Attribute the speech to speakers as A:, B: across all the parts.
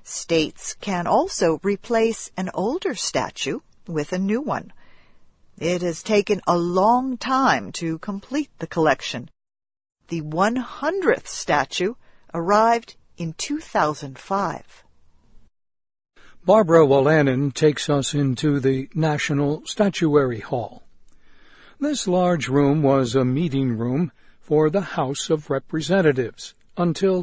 A: States can also replace an older statue with a new one. It has taken a long time to complete the collection. The 100th statue arrived in 2005.
B: Barbara Wolanin takes us into the National Statuary Hall. This large room was a meeting room for the House of Representatives until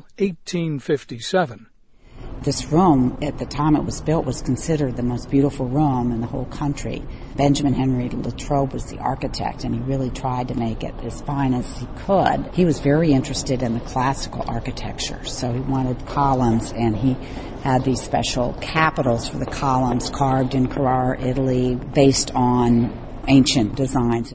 B: 1857.
C: This room, at the time it was built, was considered the most beautiful room in the whole country. Benjamin Henry Latrobe was the architect, and he really tried to make it as fine as he could. He was very interested in the classical architecture, so he wanted columns, and he had these special capitals for the columns carved in Carrara, Italy, based on ancient designs.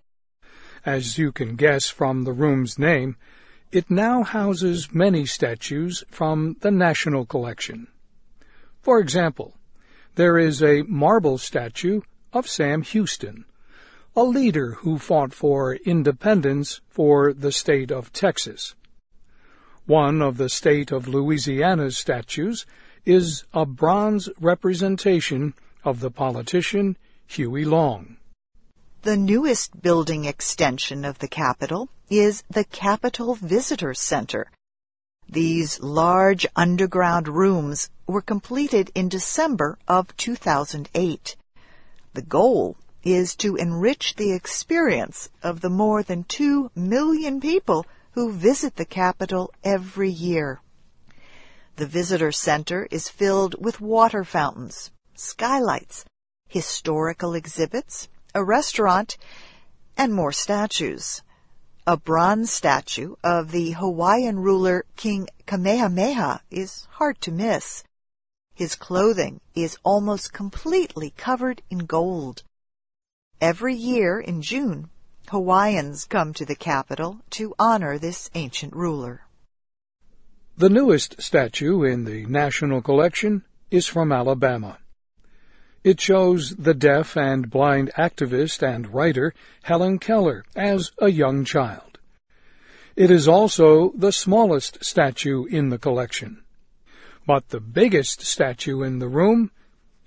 B: As you can guess from the room's name, it now houses many statues from the National Collection. For example, there is a marble statue of Sam Houston, a leader who fought for independence for the state of Texas. One of the state of Louisiana's statues is a bronze representation of the politician Huey Long.
A: The newest building extension of the Capitol is the Capitol Visitor Center. These large underground rooms were completed in December of 2008. The goal is to enrich the experience of the more than 2 million people who visit the Capitol every year. The Visitor Center is filled with water fountains, skylights, historical exhibits, a restaurant, and more statues. A bronze statue of the Hawaiian ruler King Kamehameha is hard to miss. His clothing is almost completely covered in gold. Every year in June, Hawaiians come to the Capitol to honor this ancient ruler.
B: The newest statue in the National Collection is from Alabama. It shows the deaf and blind activist and writer Helen Keller as a young child. It is also the smallest statue in the collection. But the biggest statue in the room